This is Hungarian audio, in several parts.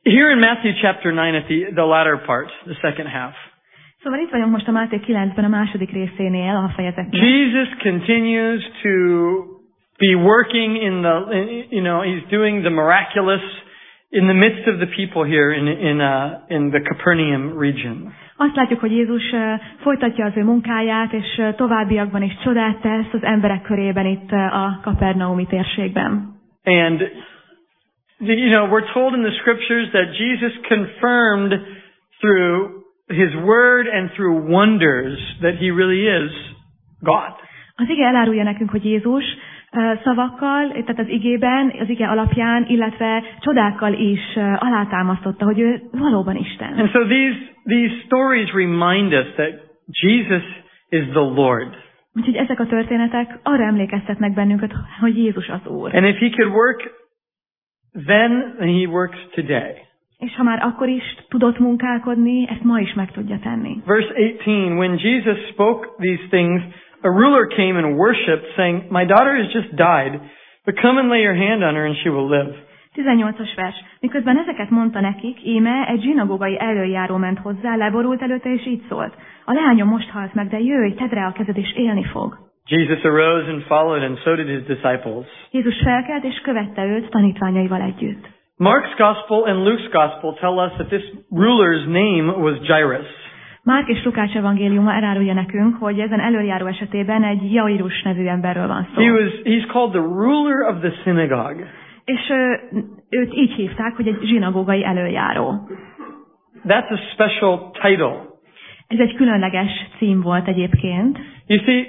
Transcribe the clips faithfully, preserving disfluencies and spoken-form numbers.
Here in Matthew chapter nine at the, the latter part, the second half. Szóval itt vagyunk most a Máté kilencben a második részénél a fejezetnek. Jesus continues to be working in the, you know, he's doing the miraculous in the midst of the people here in in uh, in the Capernaum region. Azt látjuk, hogy Jézus folytatja az ő munkáját, és továbbiakban is csodát tesz az emberek körében itt a Kapernaumi térségben. And you know, we're told in the scriptures that Jesus confirmed through his word and through wonders that he really is God. Az ige elárulja nekünk, hogy Jézus szavakkal, tehát az igében, az ige alapján, illetve csodákkal is alátámasztotta, hogy ő valóban Isten. And so these these stories remind us that Jesus is the Lord. Úgyhogy ezek a történetek arra emlékeztetnek bennünket, hogy Jézus az Úr. And if he could work then, he works today. És ha már akkor is tudott munkálkodni, ezt ma is meg tudja tenni. Verse eighteen, when Jesus spoke these things, a ruler came and worshipped, saying, "My daughter has just died, but come and lay your hand on her and she will live." tizennyolcas vers. Miközben ezeket mondta nekik, íme egy zsinagógai előjáró ment hozzá, leborult előtte és így szólt: "A leányom most halt meg, de jöjj, tedd rá a kezed és élni fog." Jesus arose and followed, and so did his disciples. Jézus felkelt és követte őt tanítványaival együtt. Mark's gospel and Luke's gospel tell us that this ruler's name was Jairus. Márk és Lukács evangéliuma elárulja nekünk, hogy ezen előjáró esetében egy Jairus nevű emberről van szó. He was he's called the ruler of the synagogue. És ő, őt így hívták, hogy egy zsinagógai előjáró. That's a special title. Ez egy különleges cím volt egyébként. You see,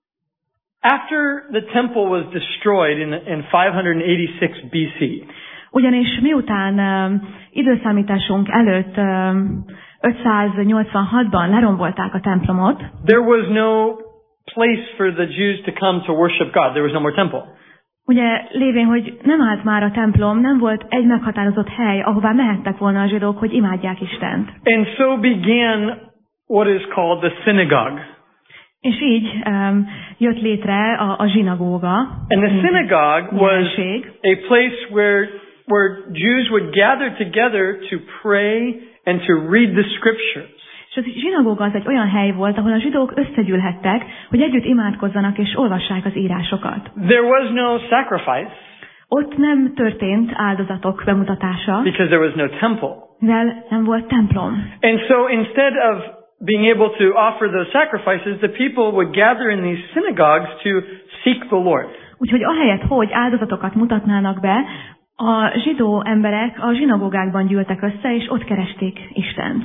after the temple was destroyed in in five eighty-six B C. Ugyanis miután um, időszámításunk előtt um, ötszáznyolcvanhatban lerombolták a templomot, there was no place for the Jews to come to worship God. There was no more temple. Ugye lévén, hogy nem állt már a templom, nem volt egy meghatározott hely, ahová mehettek volna a zsidók, hogy imádják Istent. And so began what is called the synagogue. És így um, jött létre a, a zsinagóga. And the synagogue was a place where where Jews would gather together to pray and to read the scriptures. És a zsinagóga az egy olyan hely volt, ahol a zsidók összegyűlhettek, hogy együtt imádkozzanak és olvassák az írásokat. There was no sacrifice. Ott nem történt áldozatok bemutatása. Because there was no temple. Mivel nem volt templom. And so instead of being able to offer those sacrifices, the people would gather in these synagogues to seek the Lord. Úgyhogy ahelyett, hogy áldozatokat mutatnának be, a zsidó emberek a zsinagógákban gyűltek össze, és ott keresték Istent.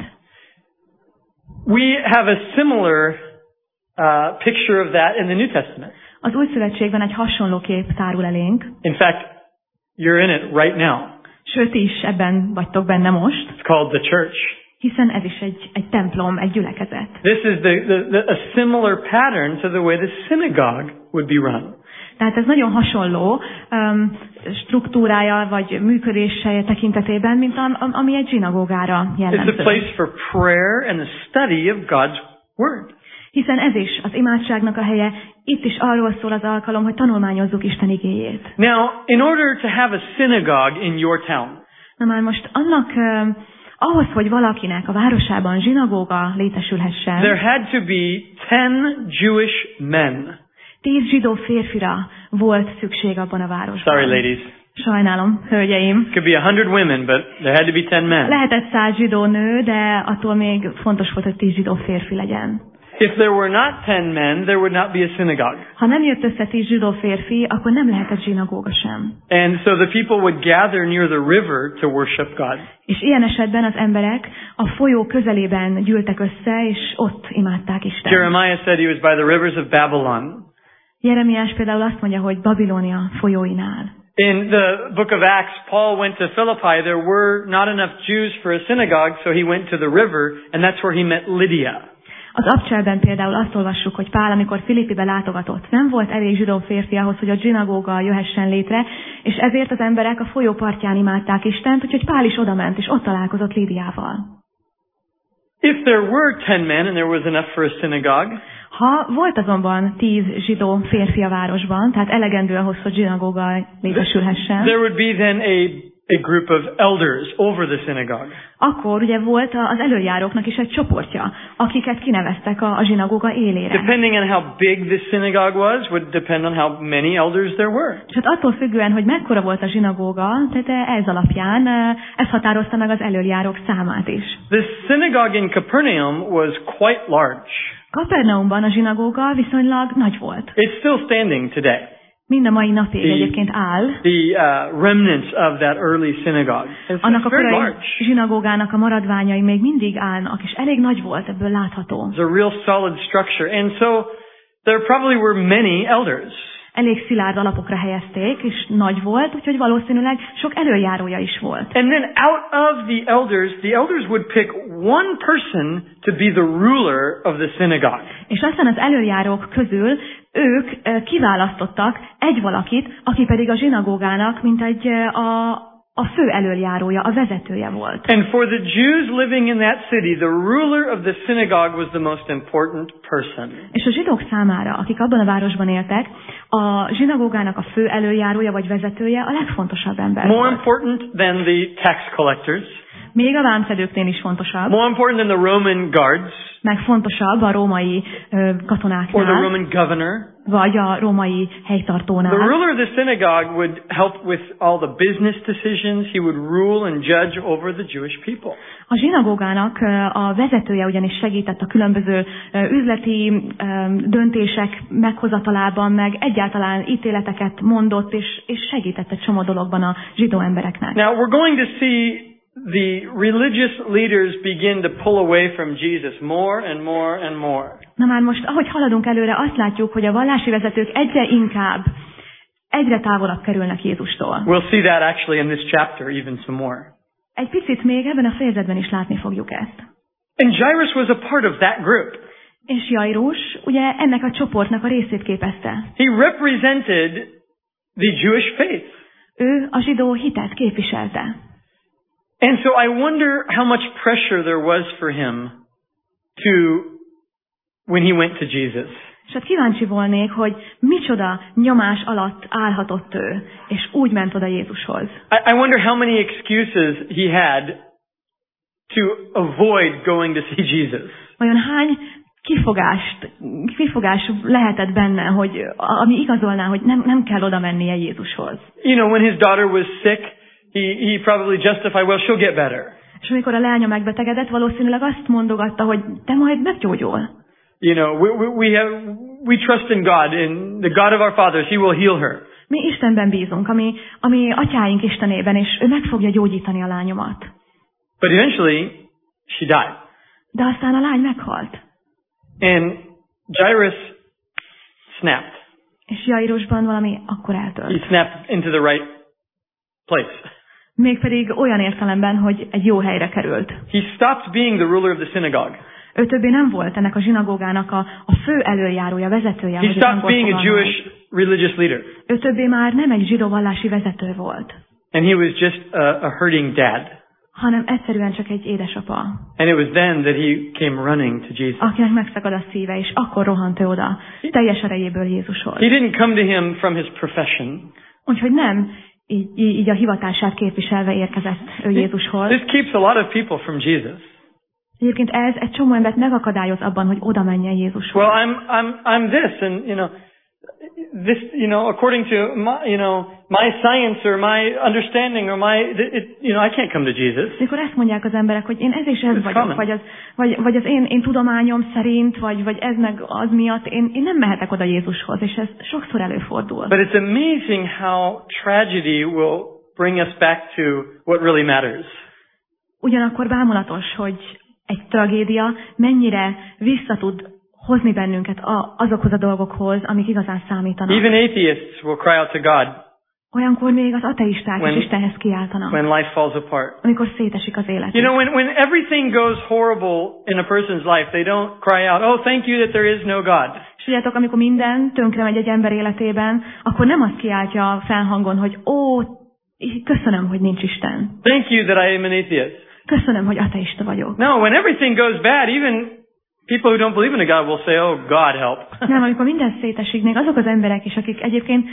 We have a similar uh, picture of that in the New Testament. Az Új Szövetségben egy hasonló kép tárul elénk. In fact, you're in it right now. Sőt is ebben vagytok benne most. It's called the church. Hiszen ez is egy, egy templom, egy gyülekezet. This is the, the, the, a similar pattern to the way the synagogue would be run. Tehát ez nagyon hasonló um, struktúrája vagy működése tekintetében, mint am, ami egy zsinagógára jellemző. It's a place for prayer and the study of God's word. Hiszen ez is az imádságnak a helye, itt is arról szól az alkalom, hogy tanulmányozzuk Isten igéjét. Now, in order to have a synagogue in your town. Na már most annak um, ahhoz, hogy valakinek a városában zsinagóga létesülhessen. There had to be ten Jewish men. Tíz zsidó férfira volt szükség abban a városban. Sorry, ladies. Sajnálom, hölgyeim. Could be a hundred women, but there had to be ten men. Lehetett száz zsidó nő, de attól még fontos volt, hogy tíz zsidó férfi legyen. If there were not ten men, there would not be a synagogue. Ha nem jött össze tíz zsidó férfi, akkor nem lehetett zsinagóga sem. And so the people would gather near the river to worship God. És ilyen esetben az emberek a folyó közelében gyűltek össze, és ott imádták Istent. Jeremiah said he was by the rivers of Babylon. Jeremiás például azt mondja, hogy Babilónia folyóinál. In the book of Acts, Paul went to Philippi. There were not enough Jews for a synagogue, so he went to the river, and that's where he met Lydia. Az Abcselben például azt olvassuk, hogy Pál, amikor Filippibe látogatott, nem volt elég zsidó férfi ahhoz, hogy a zsinagóga jöhessen létre, és ezért az emberek a folyó partján imádták Istent, úgyhogy Pál is odament, és ott találkozott Lídiával. If there were ten men and there was enough for a synagogue, ha volt azonban tíz zsidó férfi a városban, tehát elegendő ahhoz, hogy zsinagóga létesülhessen, there would be then a a group of elders over the synagogue. Akkor ugye volt az előjáróknak is egy csoportja, akiket kineveztek a, a zsinagóga élére. Depending on how big the synagogue was, would depend on how many elders there were. És hát attól függően, hogy mekkora volt a zsinagóga, tehát ez alapján ez határozta meg az előjárók számát is. The synagogue in Capernaum was quite large. Kapernaumban a zsinagóga viszonylag nagy volt. It's still standing today. Mind a mai napig the, egyébként áll. The uh, remnants of that early synagogue. It's Annak a very korai large. zsinagógának a maradványai még mindig állnak, és elég nagy volt, ebből látható. It's a real solid structure. And so there probably were many elders. Elég szilárd alapokra helyezték, és nagy volt, úgyhogy valószínűleg sok előjárója is volt. And then out of the elders, the elders would pick one person to be the ruler of the synagogue. És aztán az előjárók közül ők kiválasztottak egy valakit, aki pedig a zsinagógának, mint egy a, a fő előjárója, a vezetője volt. And for the Jews living in that city, the ruler of the synagogue was the most important person. És a zsidók számára, akik abban a városban éltek, a zsinagógának a fő előjárója vagy vezetője a legfontosabb ember More volt. important than the tax collectors. Még a vámszedőknél is fontosabb. More important than the Roman guards. Meg fontosabb a római ö, katonáknál. Or the Roman governor. Vagy a római helytartónál. The ruler of the synagogue would help with all the business decisions. He would rule and judge over the Jewish people. A zsinagógának a vezetője ugyanis segített a különböző üzleti döntések meghozatalában, meg egyáltalán ítéleteket mondott, és, és segített egy csomó dologban a zsidó embereknek. Now we're going to see the religious leaders begin to pull away from Jesus more and more and more. Na már most, ahogy haladunk előre, azt látjuk, hogy a vallási vezetők egyre inkább, egyre távolabb kerülnek Jézustól. We'll see that actually in this chapter even some more. Egy picit még ebben a fejezetben is látni fogjuk ezt. And Jairus was a part of that group. És Jairus ugye ennek a csoportnak a részét képezte. He represented the Jewish faith. Ő a zsidó hitet képviselte. And so I wonder how much pressure there was for him to when he went to Jesus. És hát kíváncsi volnék, hogy micsoda nyomás alatt állhatott ő, és úgy ment oda Jézushoz. I, I wonder how many excuses he had to avoid going to see Jesus. Vajon hány kifogást, kifogás lehetett benne, hogy ami igazolná, hogy nem, nem kell oda mennie Jézushoz. You know, when his daughter was sick, he, he probably justified, well, she'll get better. És amikor a lánya megbetegedett, valószínűleg azt mondogatta, hogy te majd meggyógyul. You know, we, we, we have, we trust in God, in the God of our fathers, he will heal her. Mi Istenben bízunk, ami, ami atyáink Istenében, és ő meg fogja gyógyítani a lányomat. But eventually, she died. De aztán a lány meghalt. And Jairus snapped. És Jairusban valami akkor eltölt. He snapped into the right place. Mégpedig olyan értelemben, hogy egy jó helyre került. He stopped being the ruler of the synagogue. Ő többé nem volt ennek a zsinagógának a, a fő előjárója, vezetője. He stopped being a Jewish religious leader. Ő többé már nem egy zsidó vallási vezető volt. And he was just a, a hurting dad. Hanem egyszerűen csak egy édesapa. And it was then that he came running to Jesus. Akinek megszakad a szíve, és akkor rohant ő oda, teljes erejéből Jézushoz. He didn't come to him from his profession. Úgyhogy nem így, így a hivatását képviselve érkezett ő Jézushoz. This keeps a lot of people from Jesus. Egyébként ez egy csomó embert megakadályoz abban, hogy oda menjen Jézushoz. Well, I'm I'm I'm this, and you know, this, you know, according to my, you know, my science or my understanding or my, it, you know, I can't come to Jesus. Mikor ezt mondják az emberek, hogy én ez és ez It's vagyok, common. vagy az, vagy, vagy az én, én tudományom szerint, vagy, vagy ez meg az miatt, én, én nem mehetek oda Jézushoz, és ez sokszor előfordul. But it's amazing how tragedy will bring us back to what really matters. Ugyanakkor bámulatos, hogy egy tragédia mennyire vissza tud hozni bennünket a, azokhoz a dolgokhoz, amik igazán számítanak. Even atheists will cry out to God Olyankor még az ateisták when, is Istenhez kiáltanak, when life falls apart. amikor szétesik az élet. You know, when, when everything goes horrible in a person's life, they don't cry out, oh, thank you that there is no God. És tudjátok, amikor minden tönkre megy egy ember életében, akkor nem azt kiáltja felhangon, hogy ó, köszönöm, hogy nincs Isten. Thank you that I am an atheist. Köszönöm, hogy ateista vagyok. No, when everything goes bad, even people who don't believe in a God will say, oh, God help. Nem, amikor minden szétesik, még azok az emberek is, akik egyébként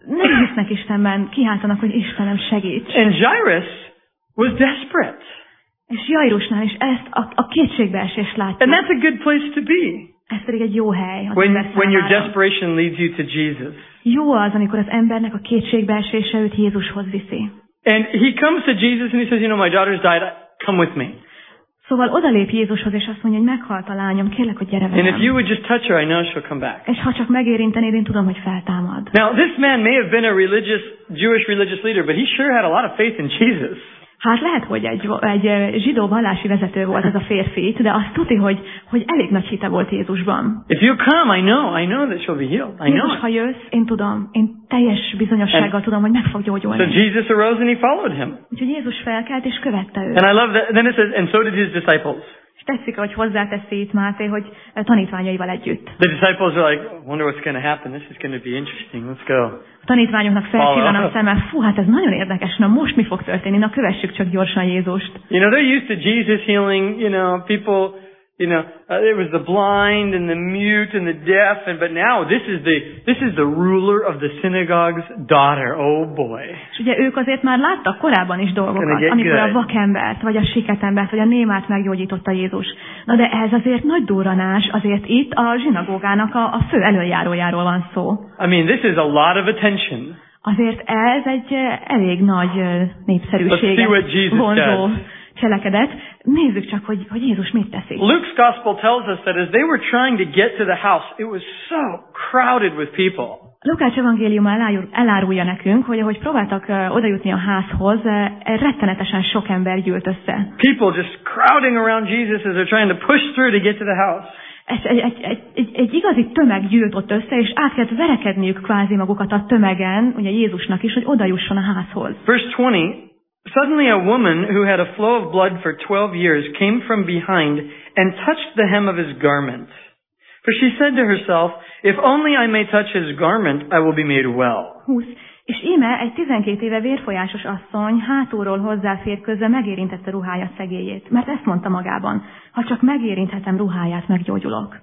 nem hisznek Istenben, kiáltanak, hogy Istenem segíts. And Jairus was desperate. És Jairusnál is ezt a, a kétségbeesést látjuk. And that's a good place to be. Ez pedig egy jó hely. Az When, when your desperation leads you to Jesus. Jó az, amikor az embernek a kétségbeesése őt Jézushoz viszi. And he comes to Jesus and he says, you know, my daughter's died, come with me. Szóval odalép Jézushoz, és azt mondja, hogy meghalt a lányom, kérlek, hogy gyere velem. And if you would just touch her, I know she'll come back. És ha csak megérintenéd, én tudom, hogy feltámad. Now, this man may have been a religious, Jewish religious leader, but he sure had a lot of faith in Jesus. Hát lehet, hogy egy, egy zsidó vallási vezető volt ez a férfi, de azt tudti, hogy, hogy elég nagy hite volt Jézusban. If you come, I know, I know that she'll be healed. I know. Jézus, ha jössz, én tudom, én teljes bizonyossággal tudom, hogy meg fog gyógyulni. So Jesus arose and he followed him. Úgyhogy Jézus felkelt és követte őt. And I love that. Then it says, and so did his disciples. És tetszik, hogy hozzáteszi itt Máté, hogy tanítványaival együtt. The disciples are like, wonder what's going to happen. This is going to be interesting. Let's go. A tanítványoknak felcsillan a szeme, fú, hát ez nagyon érdekes, na most mi fog történni, na kövessük csak gyorsan Jézust. You know, they're used to Jesus healing, you know, people, you know, uh, it was the blind and the mute and the deaf, and but now this is the this is the ruler of the synagogue's daughter. Oh boy. És ugye ők azért már láttak korábban is dolgokat, amikor a vakembert, vagy a siketembert, vagy a némát meggyógyította Jézus. Na de ez azért nagy durranás, azért itt a zsinagógának a, a fő elöljárójáról van szó. I mean, this is a lot of attention. Azért ez egy elég nagy népszerűséget vonzó cselekedet. Nézzük csak, hogy, hogy Jézus mit teszik. Luke's gospel tells us that as they were trying to get to the house, it was so crowded with people. Lukács evangéliuma elárulja nekünk, hogy ahogy próbáltak uh, odajutni a házhoz, uh, rettenetesen sok ember gyűlt össze. People just crowding around Jesus as they're trying to push through to get to the house. Egy, egy, egy, egy, egy igazi tömeg gyűlt ott össze, és át kellett verekedniük kvázi magukat a tömegen, ugye Jézusnak is, hogy odajusson a házhoz. Verse twenty, suddenly a woman who had a flow of blood for twelve years came from behind and touched the hem of his garment. For she said to herself, if only I may touch his garment, I will be made well. húsz. És íme egy tizenkét éve vérfolyásos asszony hátulról hozzáfért közben megérintette ruhája szegélyét, mert ezt mondta magában, ha csak megérinthetem ruháját, meggyógyulok.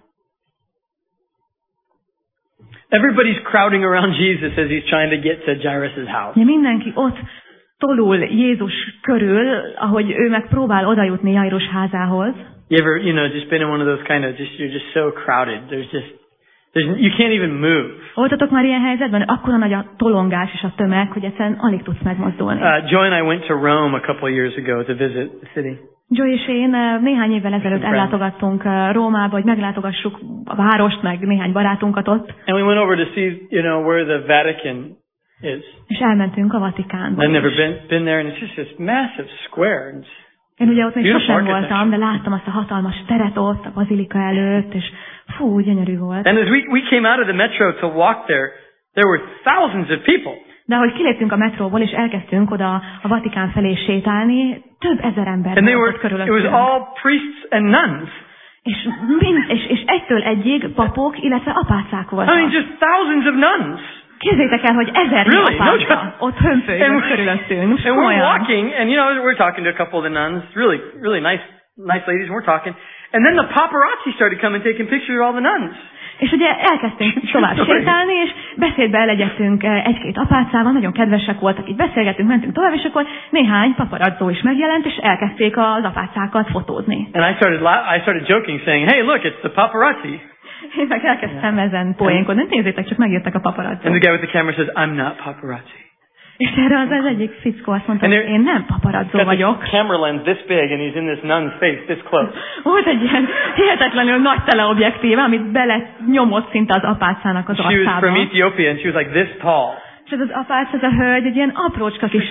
Everybody's crowding around Jesus as he's trying to get to Jairus' house. Ja, mindenki ott tolul Jézus körül, ahogy ő meg próbál odajutni Jairus házához. You ever, you know, just been in one of those kind of, just you're just so crowded. There's just There's, you can't even move. Voltatok már ilyen helyzetben, akkora nagy a tolongás és a tömeg, hogy egyszerűen alig tudsz megmozdulni. Uh, Joy and I went to Rome a couple of years ago to visit the city. Joy és én néhány évvel ezelőtt ellátogattunk Rómába, hogy meglátogassuk a várost, meg néhány barátunkat ott. And we went over to see, you know, where the Vatican is. És elmentünk a Vatikánba. I've never been been there, and it's just this massive square. Én ugye ott még sosem voltam, de láttam azt a hatalmas teret ott, a bazilika előtt, és fú, gyönyörű volt. And as we, we came out of the metro to walk there, there were thousands of people. De ahogy kiléptünk a metróból, és elkezdtünk oda a Vatikán felé sétálni, több ezer ember and volt körülöttünk. It was all priests and nuns. És, mind, és, és egytől egyig papok, illetve apácák voltak. I mean, just thousands of nuns. Képzeljétek el, hogy ezer really? apáca no, ott hömpölyögött körülöttünk. And we're walking, and you know, we're talking to a couple of the nuns, really, really nice, nice ladies, and we're talking. And then the paparazzi started coming taking pictures of all the nuns. És ugye elkezdtünk tovább sétálni, és beszédbe elegyedtünk egy-két apácával, nagyon kedvesek voltak, így beszélgettünk, mentünk tovább, és akkor néhány paparazzó is megjelent, és elkezdték az apácákat fotózni. And I started, I started joking, saying, hey, look, it's the paparazzi. Én meg elkezdtem ezen poénkodni, nézzétek, csak megjöttek a paparazzók. And the guy with the camera says, I'm not paparazzi. És erre az, az egyik fickó azt mondta, hogy én nem paparazzó vagyok. Camera lens this big, and he's in this nun's face, this close. Volt egy ilyen hihetetlenül nagy teleobjektív, amit bele nyomott szinte az apácának az arcába. She was from Ethiopia, and she was like this tall. És ez az apác, ez a hölgy, egy ilyen aprócska kis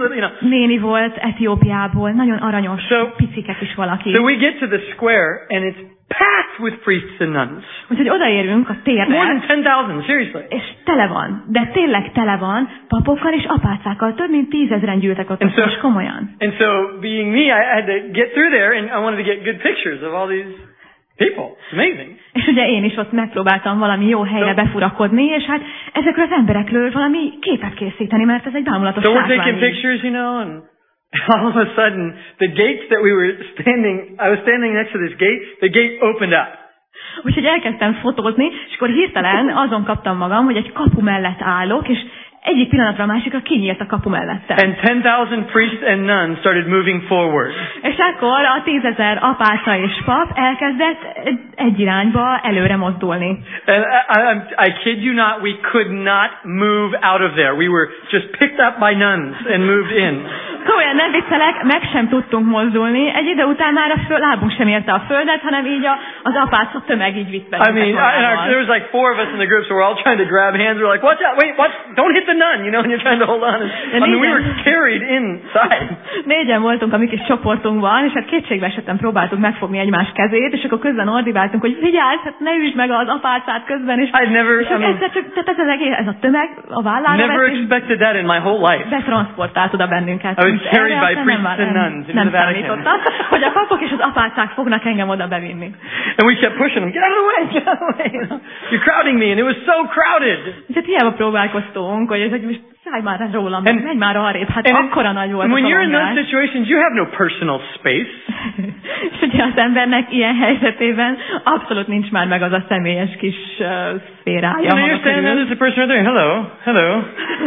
néni volt Etiópiából, nagyon aranyos, so, picikek is valaki. So we get to the square, and it's packed with priests and nuns. Úgyhogy odaérünk a térre. More than ten thousand, seriously. És tele van, de tényleg tele van papokkal és apácákkal. Több mint tízezren gyűltek ott, so, és komolyan. And so, being me, I had to get through there, and I wanted to get good pictures of all these people. It's amazing. És ugye én is ott megpróbáltam valami jó helyre so, befurakodni, és hát ezekről az emberekről valami képet készíteni, mert ez egy bámulatos so látvány. So we're taking pictures, you know, and all of a sudden, the gates that we were standing, I was standing next to this gate, the gate opened up. Úgyhogy elkezdtem fotózni, és akkor hirtelen azon kaptam magam, hogy egy kapu mellett állok, és egyik pillanatra a másikra kinyílt a kapu mellette. And ten thousand priests and nuns started moving forward. És akkor a tízezer apáca és pap elkezdett egy irányba előre mozdulni. And I, I, I kid you not, we could not move out of there. We were just picked up by nuns and moved in. Komolyan nem viccelek, meg sem tudtunk mozdulni. Egy idő után már a föl, lábunk sem érte a földet, hanem így a, az apáca tömeg így vitt I mean, I, and our, there was like four of us in the group, so we're all trying to grab hands. We're like, watch out, wait, watch, don't hit the nun, you know, and you're trying to hold on. And, I mean, we were carried inside. Négyen voltunk a mi kis csoportunkban, és hát kétségbe esetten próbáltuk megfogni egymás kezét, és akkor közben ordibáltunk, hogy vigyázz, hát ne üsd meg az apácát közben, és, I'd never, és I mean, ez, csak, tehát ez, az egész, ez a tömeg a vállára never vett, expected that in my whole life. betranszportált oda bennünket. I was carried by priests nem, and nem, nuns into nem the Vatican. számítottam, hogy a papok és az apácák fognak engem oda bevinni. And we kept pushing them, get out of the way, get out of the way. You know? You're crowding me, and it was so crowded. És hát hiába próbálkoztunk, hogy, hogy most szállj már rólam, And- menj már arrébb, hát and akkora nagy volt When a you're in those szorongás. situations, you have no personal space. És ugye az embernek ilyen helyzetében abszolút nincs már meg az a személyes kis uh, szférája. You know, maga you're standing there, körül. there's a person right there. Hello, hello.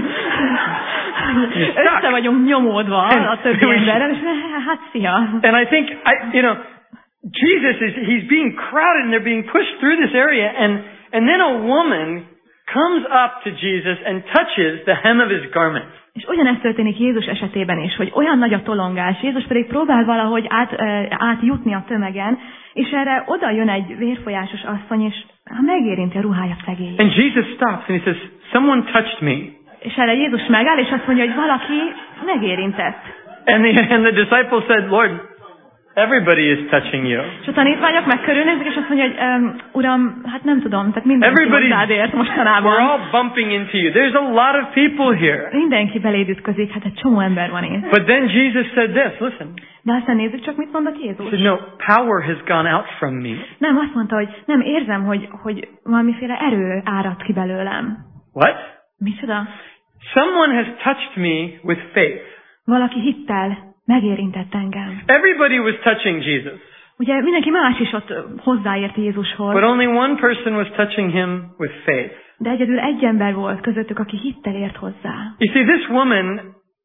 Össze vagyunk nyomódva a többi emberrel, és hát szia. And I think, I, you know, Jesus is, he's being crowded and they're being pushed through this area. And, and then a woman comes up to Jesus and touches the hem of his garment. És ugyanezt történik Jézus esetében is, hogy olyan nagy a tolongás, Jézus pedig próbál valahogy át, uh, átjutni a tömegen, és erre oda jön egy vérfolyásos asszony, és megérinti a ruhája szegélyét. And Jesus stops and he says, someone touched me. És erre Jézus megáll, és azt mondja, hogy valaki megérintett. And the, and the disciples said, Lord, everybody is touching you. És a tanítványok meg körülnézik, és azt mondja, hogy um, Uram, hát nem tudom, tehát mindenki Everybody's, hozzád ért we're mostanában. all bumping into you. There's a lot of people here. Mindenki beléd ütközik, hát egy csomó ember van itt. But then Jesus said this, listen. De aztán nézzük csak, mit mondott He Jézus. said, no, power has gone out from me. Nem, azt mondta, hogy nem érzem, hogy, hogy valamiféle erő árad ki belőlem. What? Micsoda? Someone has touched me with faith. Valaki hittel megérintett engem. Everybody was touching Jesus, Ugye mindenki más is ott hozzáért Jézushoz, but only one person was touching him with faith. de egyedül egy ember volt közöttük, aki hittel ért hozzá. You see, this woman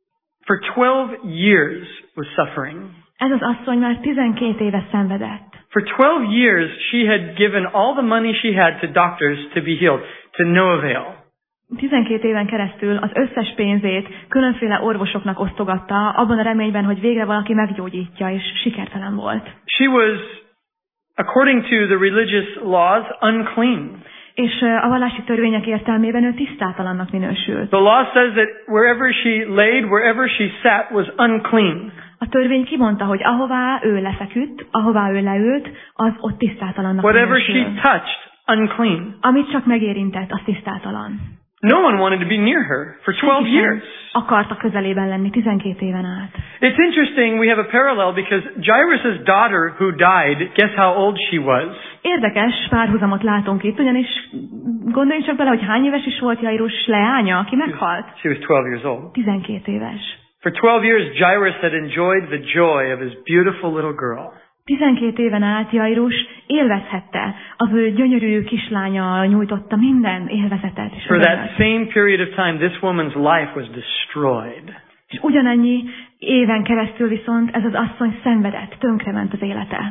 for twelve years was suffering. Ez az asszony már tizenkét éve szenvedett. For twelve years, she had given all the money she had to doctors to be healed, to no avail. tizenkét éven keresztül az összes pénzét különféle orvosoknak osztogatta, abban a reményben, hogy végre valaki meggyógyítja, és sikertelen volt. She was, according to the religious laws, unclean. És a vallási törvények értelmében ő tisztátalannak minősült. The law says that wherever she laid, wherever she sat was unclean. A törvény kimondta, hogy ahová ő lefeküdt, ahová ő leült, az ott tisztátalannak Whatever she minősül. touched, unclean. Amit csak megérintett, az tisztátalan. No one wanted to be near her for twelve Senki sem years. akarta közelében lenni tizenkét éven át. It's interesting, we have a parallel because Jairus' daughter who died, guess how old she was? Érdekes párhuzamot látunk itt, ugyanis gondoljunk csak bele, hogy hány éves is volt Jairus leánya, aki meghalt? She was twelve years old. tizenkét éves. For twelve years, Jairus had enjoyed the joy of his beautiful little girl. tizenkét éven át Jairus élvezhette, az ő gyönyörű kislánya nyújtotta minden élvezetet. És For that örömet. same period of time, this woman's life was destroyed. És ugyanannyi éven keresztül viszont ez az asszony szenvedett, tönkrement az élete.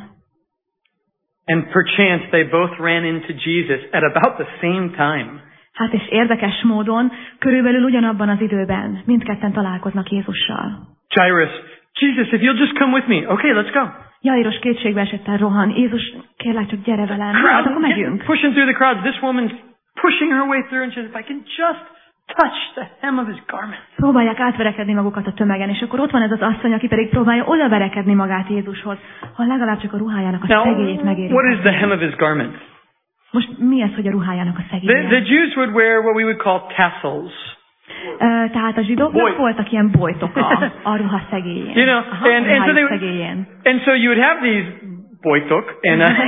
And perchance they both ran into Jesus at about the same time. Hát és érdekes módon, körülbelül ugyanabban az időben mindketten találkoznak Jézussal. Jairus, Jesus, if you'll just come with me. Okay, let's go. Jairus kétségbe esetten rohan. Jézus, kérlek csak gyere velem. Hát akkor Crowd, megyünk. pushing through the crowds. This woman's pushing her way through and she says, if I can just touch the hem of his garment. Próbálják átverekedni magukat a tömegen, és akkor ott van ez az asszony, aki pedig próbálja odaverekedni magát Jézushoz, ha legalább csak a ruhájának a Now, szegélyét megéri. what is the hem of his garment? Most mi ez, hogy a ruhájának a The, szegélye? the Jews would wear what we would call tassels. Uh, tehát a zsidóknak Boy. voltak ilyen bojtok a, a ruha szegélyén. You know, Aha, and, and, so they, szegélyén. and so you would have these boytok and uh,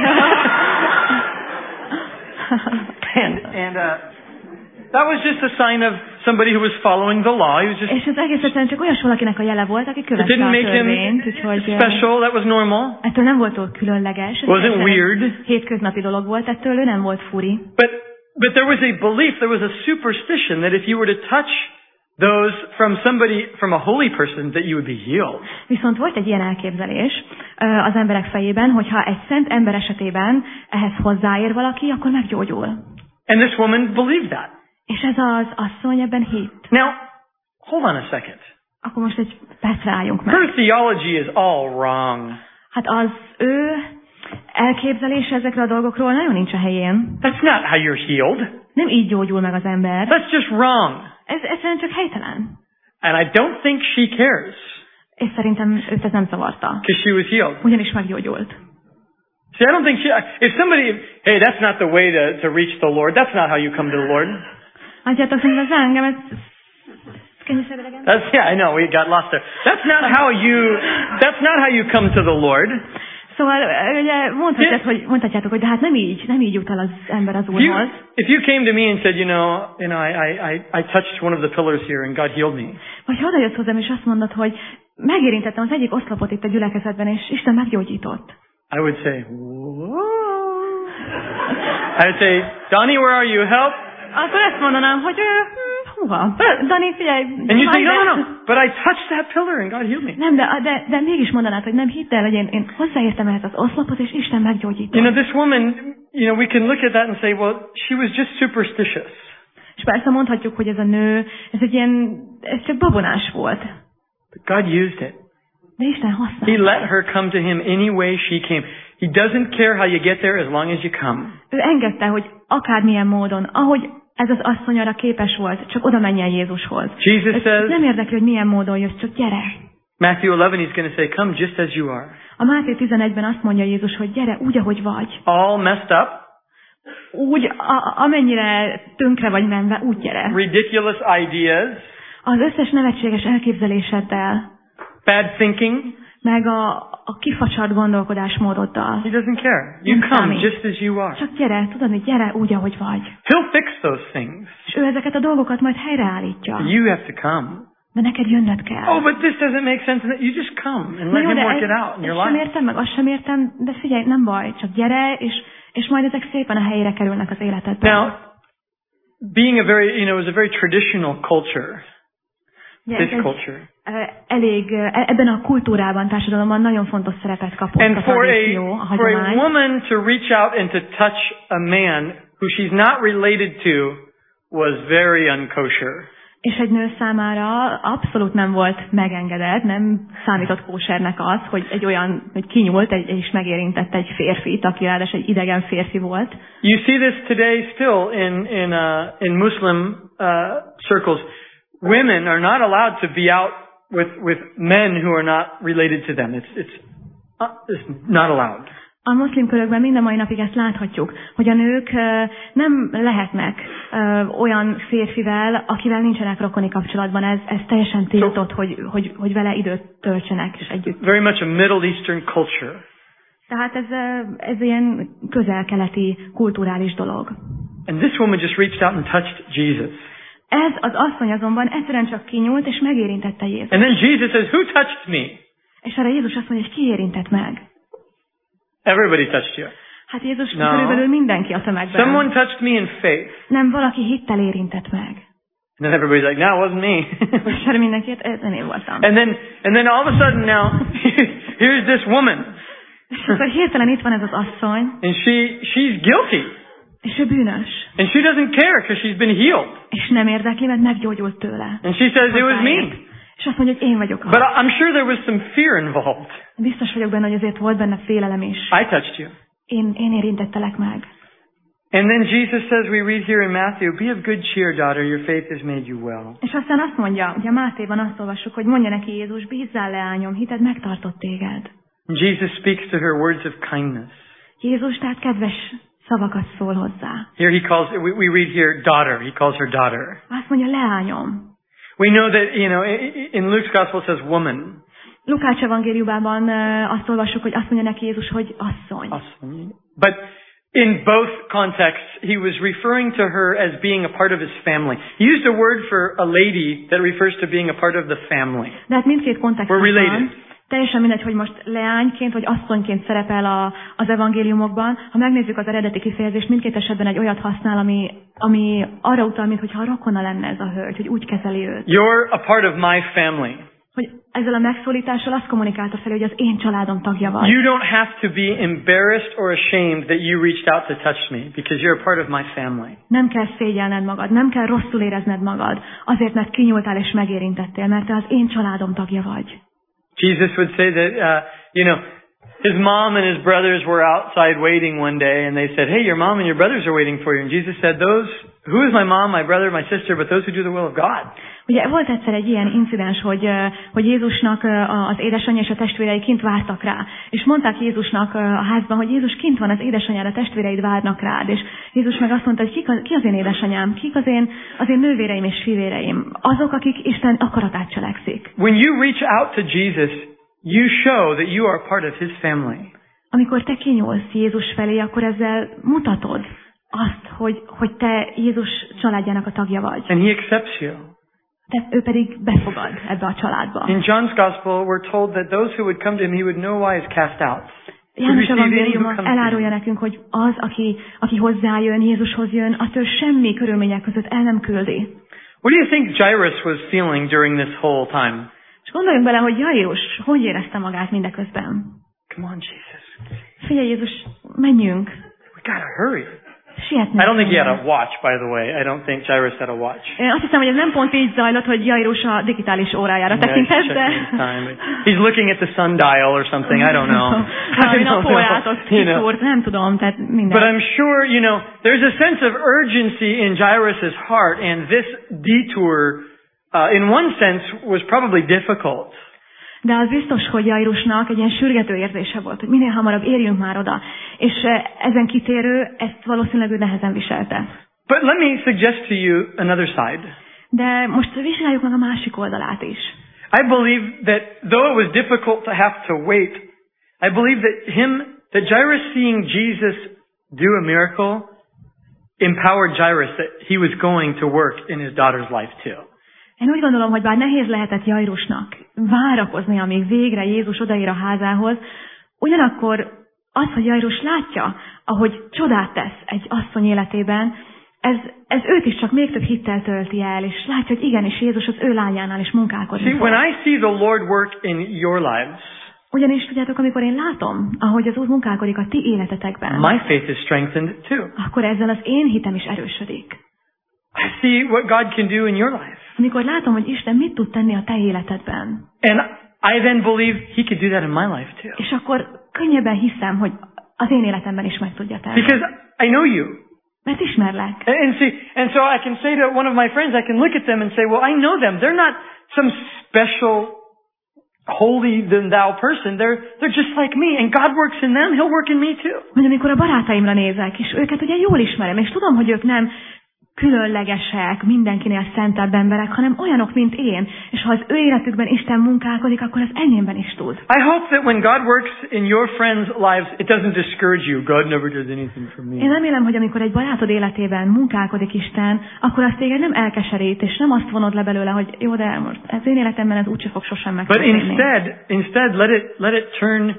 and, and uh, that was just a sign of somebody who was following the law. He was just És ez egész egyszerűen csak olyas valakinek a jele volt, aki it követte didn't a make törvényt, him úgyhogy uh, special. That was normal. ettől nem volt túl különleges. Ez Wasn't teljesen weird. hétköznapi dolog volt, ettől ő nem volt furi. But But there was a belief, there was a superstition that if you were to touch those from somebody, from a holy person, that you would be healed. Viszont volt egy ilyen elképzelés az emberek fejében, hogy ha egy szent ember esetében ehhez hozzáér valaki, akkor meggyógyul. And this woman believed that. És ez az asszony ebben hitt. Now, hold on a second. Akkor most egy percre álljunk meg. Her theology is all wrong. Hát az ő elképzelése ezekről a dolgokról nagyon nincs a helyén. That's not how you're healed. Nem így gyógyul meg az ember. That's just wrong. Ez egyszerűen csak helytelen. And I don't think she cares. És szerintem őt ez nem zavarta. Because she was healed. Ugyanis meggyógyult. See, I don't think she, if somebody, hey, that's not the way to, to reach the Lord. That's not how you come to the Lord. Látjátok, szerintem ez engem, ez... Can you say that again? That's, yeah, I know, we got lost there. That's not how you, that's not how you come to the Lord. Szóval ugye mondhatjátok, hogy, mondhatjátok, hogy de hát nem így, nem így jut el az ember az Úrhoz. You, if you came to me and said, you know, you know, I, I, I touched one of the pillars here and God healed me. Vagy ha oda jössz hozzám és azt mondod, hogy megérintettem az egyik oszlopot itt a gyülekezetben, és Isten meggyógyított. I would say, whoa. I would say, Donnie, where are you? Help. Akkor ezt mondanám, hogy húha, Dani, figyelj. And you say, no, no, no, but I touched that pillar and God healed me. Nem, de, de, de mégis mondanád, hogy nem hidd el, hogy én, én hozzáértem ehhez az oszlopot, és Isten meggyógyított. You know, this woman, you know, we can look at that and say, well, she was just superstitious. És persze mondhatjuk, hogy ez a nő, ez egy ilyen, ez csak babonás volt. But God used it. De Isten használta. He let her come to him any way she came. He doesn't care how you get there as long as you come. Ő engedte, hogy akármilyen módon, ahogy ez az asszony arra képes volt, csak oda menjen Jézushoz. Jesus ez says, nem érdekli, hogy milyen módon jössz, csak gyere. Matthew eleven, he's going to say, come just as you are. A Máté tizenegyben azt mondja Jézus, hogy gyere úgy, ahogy vagy. All messed up. Úgy, a, amennyire tönkre vagy menve, úgy gyere. Ridiculous ideas. Az összes nevetséges elképzeléseddel. Bad thinking. Meg a, a kifacsart gondolkodásmódoddal. He doesn't care. You Nem come számít. just as you are. Csak gyere, tudod, hogy gyere úgy, ahogy vagy. He'll fix those things. És ő ezeket a dolgokat majd helyreállítja. You have to come. De neked jönnöd kell. Oh, but this doesn't make sense. You just come and let jó, him de work ez, it out in your ezt sem life. értem, meg azt sem értem, de figyelj, nem baj, csak gyere, és, és majd ezek szépen a helyére kerülnek az életedben. Now, being a very, you know, it was a very traditional culture. Yeah, this culture. Elég, ebben a kultúrában, társadalomban nagyon fontos szerepet kapott and a for tradíció, a a, for a hagyomány. woman to reach out and to touch a man who she's not related to was very unkosher. És egy nő számára abszolút nem volt megengedett, nem számított kósernek az, hogy egy olyan, hogy kinyúlt egy, és megérintett egy férfit, aki ráadásul egy idegen férfi volt. You see this today still in in uh, in Muslim uh, circles. Women are not allowed to be out with with men who are not related to them. It's it's uh, it's not allowed. A muszlim körökben mind a mai napig ezt láthatjuk, hogy a nők nem lehetnek olyan férfivel, akivel nincsenek rokoni kapcsolatban. Ez, ez teljesen tiltott, so, hogy, hogy, hogy vele időt töltsenek és együtt. Very much a Middle Eastern culture. Tehát ez, ez ilyen közel-keleti kulturális dolog. And this woman just reached out and touched Jesus. Ez az asszony azonban egyszerűen csak kinyúlt és megérintette Jézus. And then Jesus says, "Who touched me?" És arra Jézus azt mondja, hogy ki érintett meg? Everybody touched you. Hát Jézus No. körülbelül mindenki a tömegben. Someone touched me in faith. Nem, valaki hittel érintett meg. And then everybody's like, "No, it wasn't me." És arra mindenki, ez én voltam. And then, and then all of a sudden now, here's this woman. És akkor hirtelen itt van ez az asszony. And she, she's guilty. És ő bűnös. And she doesn't care because she's been healed. És nem érdekli, mert meggyógyult tőle. And she says, "It was me." És azt mondja, hogy én vagyok az. But I'm sure there was some fear involved. Biztos vagyok benne, hogy azért volt benne félelem is. I touched you. Én, én érintettelek meg. And then Jesus says, we read here in Matthew, "Be of good cheer, daughter, your faith has made you well." És aztán azt mondja, ugye a Mátéban azt olvassuk, hogy mondja neki Jézus, bízzál, leányom, hited megtartott téged. And Jesus speaks to her words of kindness. Jézus tehát kedves szavakat szól hozzá. Here he calls, we, we read here, daughter. He calls her daughter. Azt mondja, leányom. We know that, you know, in Luke's gospel it says woman. Lukács evangéliumában azt olvassuk, hogy azt mondja neki Jézus, hogy asszony. Asszony. But in both contexts, he was referring to her as being a part of his family. He used a word for a lady that refers to being a part of the family. De hát mindkét kontextusban Teljesen mindegy, hogy most leányként vagy asszonyként szerepel a, az evangéliumokban. Ha megnézzük az eredeti kifejezést, mindkét esetben egy olyat használ, ami, ami arra utal, mintha rokona lenne ez a hölgy, hogy úgy kezeli őt. You're a part of my family. Hogy ezzel a megszólítással azt kommunikálta fel, hogy az én családom tagja vagy. You don't have to be embarrassed or ashamed that you reached out to touch me, because you're a part of my family. Nem kell szégyelned magad, nem kell rosszul érezned magad, azért, mert kinyúltál és megérintettél, mert te az én családom tagja vagy. Jesus would say that, uh, you know, his mom and his brothers were outside waiting one day, and they said, hey, your mom and your brothers are waiting for you. And Jesus said, those, who is my mom, my brother, my sister, but those who do the will of God. Ugye volt egyszer egy ilyen incidens, hogy, hogy Jézusnak az édesanyja és a testvérei kint vártak rá. És mondták Jézusnak a házban, hogy Jézus kint van, az édesanyjára, a testvéreid várnak rád. És Jézus meg azt mondta, hogy kik az, ki az én édesanyám, kik az én, az én nővéreim és fivéreim. Azok, akik Isten akaratát cselekszik. When you reach out to Jesus, you show that you are part of his family. Amikor te kinyúlsz Jézus felé, akkor ezzel mutatod azt, hogy, hogy te Jézus családjának a tagja vagy. And he accepts you. De ő pedig befogad ebbe a családba. In John's Gospel, we're told that those who would come to him, he would no wise cast out. János evangéliuma elárulja nekünk, hogy az, aki, aki hozzájön, Jézushoz jön, azt ő semmi körülmények között el nem küldi. What do you think Jairus was feeling during this whole time? És gondoljunk bele, hogy Jairus hogy érezte magát mindeközben. Come on, Jesus. Figyelj, Jézus, menjünk. We gotta hurry. Sietni. I don't think he had a watch, by the way. I don't think Jairus had a watch. Én azt hiszem, hogy ez nem pont így zajlott, hogy Jairus a digitális órájára tekintett, de... He's looking at the sundial or something. I don't know. I don't know. Nem tudom, tehát minden. But I'm sure, you know, there's a sense of urgency in Jairus' heart, and this detour, uh, in one sense, was probably difficult. De az biztos, hogy Jairusnak egy ilyen sürgető érzése volt, hogy minél hamarabb érjünk már oda. És ezen kitérő, ezt valószínűleg ő nehezen viselte. But let me suggest to you another side. De most vizsgáljuk meg a másik oldalát is. I believe that though it was difficult to have to wait, I believe that him, that Jairus seeing Jesus do a miracle empowered Jairus that he was going to work in his daughter's life too. Én úgy gondolom, hogy bár nehéz lehetett Jairusnak várakozni, amíg végre Jézus odaér a házához, ugyanakkor az, hogy Jairus látja, ahogy csodát tesz egy asszony életében, ez, ez őt is csak még több hittel tölti el, és látja, hogy igenis Jézus az ő lányánál is munkálkodni fog. See, when I see the Lord work in your lives, ugyanis tudjátok, amikor én látom, ahogy az Úr munkálkodik a ti életetekben, my faith is strengthened too. Akkor ezzel az én hitem is erősödik. I see what God can do in your life. Amikor látom, hogy Isten mit tud tenni a te életedben. And I then believe he could do that in my life too. És akkor könnyebben hiszem, hogy az én életemben is meg tudja tenni. Because I know you. Mert ismerlek. And see, and so I can say to one of my friends, I can look at them and say, well, I know them. They're not some special holy than thou person. They're they're just like me, and God works in them. He'll work in me too. Hogy amikor a barátaimra nézek, és őket ugye jól ismerem, és tudom, hogy ők nem különlegesek, mindenkinél szentebb emberek, hanem olyanok, mint én. És ha az ő életükben Isten munkálkodik, akkor az enyémben is tud. I hope that when God works in your friends' lives, it doesn't discourage you. God never does anything for me. Én remélem, hogy amikor egy barátod életében munkálkodik Isten, akkor azt téged nem elkeserít, és nem azt vonod le belőle, hogy jó, de most az én életemben ez úgyse fog sosem megtörténni. But instead, instead let it let it turn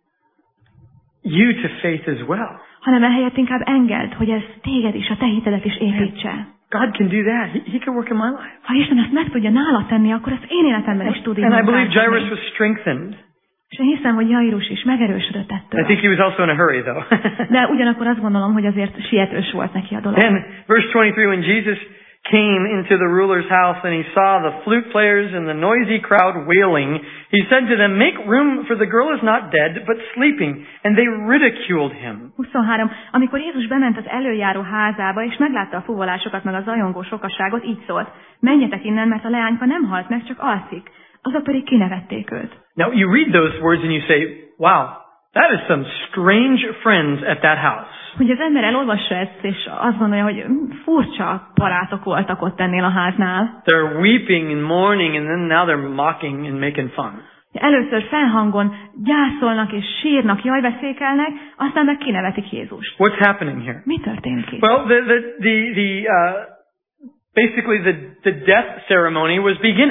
you to faith as well. Hanem ehelyett inkább engedd, hogy ez téged is, a te hitedet is építse. God can do that. He, he can work in my life. Ha Isten ezt meg tudja nála tenni, akkor ezt én életemben is tud. And I believe Jairus was strengthened. És én hiszem, hogy Jairus is megerősödött ettől. I think he was also in a hurry, though. De ugyanakkor azt gondolom, hogy azért sietős volt neki a dolog. And verse twenty-three, when Jesus came into the ruler's house and he saw the flute players and the noisy crowd wailing, he said to them, make room, for the girl is not dead, but sleeping. And they ridiculed him. huszonhárom. Amikor Jézus bement az előjáró házába, és meglátta a fuvolásokat, meg a zajongó sokaságot, így szólt, menjetek innen, mert a leányka nem halt meg, csak alszik. Azok pedig kinevették őt. Now you read those words and you say, wow, that is some strange friends at that house. Hogy az ember elolvassa ezt, és azt gondolja, hogy furcsa barátok voltak ott ennél a háznál. They're weeping and mourning, and then now they're mocking and making fun. Először felhangon gyászolnak és sírnak, jajveszékelnek, aztán meg kinevetik Jézust. What's happening here? Mi történik itt? Well, the the the, the uh, basically the the death ceremony was beginning.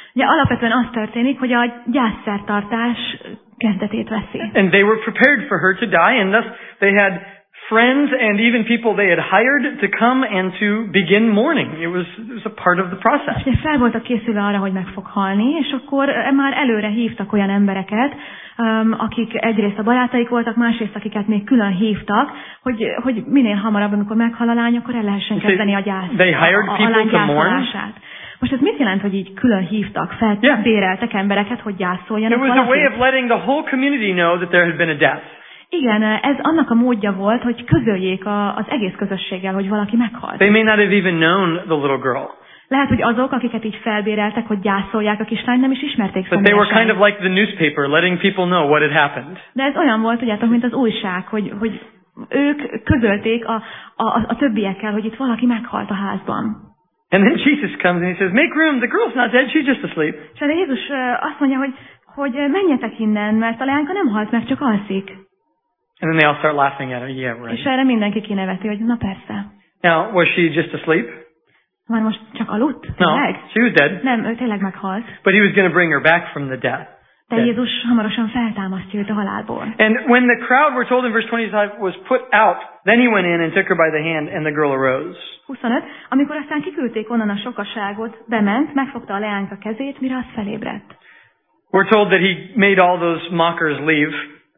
Ugye alapvetően az történik, hogy a gyászszertartás kezdetét veszi. And they were prepared for her to die, and thus they had friends and even people they had hired to come and to begin mourning. It was, it was a part of the process. És fel voltak készülve arra, hogy meg fog halni, és akkor már előre hívtak olyan embereket, um, akik egyrészt a barátaik voltak, másrészt akiket még külön hívtak, hogy, hogy minél hamarabb, amikor meghal a lány, akkor el lehessen kezdeni a gyász, they hired a, a, a people lány to mourn. gyászolását. Most ez mit jelent, hogy így külön hívtak, felbéreltek yeah. embereket, hogy gyászoljanak valakit? It was a way of letting the whole community know that there had been a death. Igen, ez annak a módja volt, hogy közöljék a, az egész közösséggel, hogy valaki meghalt. They may not have even known the little girl. Lehet, hogy azok, akiket így felbéreltek, hogy gyászolják a kislányt, nem is ismerték But they were kind of like the newspaper, letting people know what had happened. De ez olyan volt, tudjátok, mint az újság, hogy, hogy ők közölték a, a, a többiekkel, hogy itt valaki meghalt a házban. And then Jesus comes and he says, make room, the girl's not dead, she's just asleep. És erre Jézus azt mondja, hogy, hogy menjetek innen, mert a leányka nem halt meg, csak alszik. And then they all start laughing at her. Yeah, right. És erre mindenki kineveti, hogy na persze. Now, was she just asleep? Már most csak aludt? No, Tényleg? she was dead. Nem, ő tényleg meghalt. But he was going to bring her back from the death. De Jézus hamarosan feltámasztja őt a halálból. And when the crowd, we're told in verse twenty-five, was put out, then he went in and took her by the hand, and the girl arose. huszonöt. Amikor aztán kiküldték onnan a sokaságot, bement, megfogta a leányka kezét, mire az felébredt. We're told that he made all those mockers leave.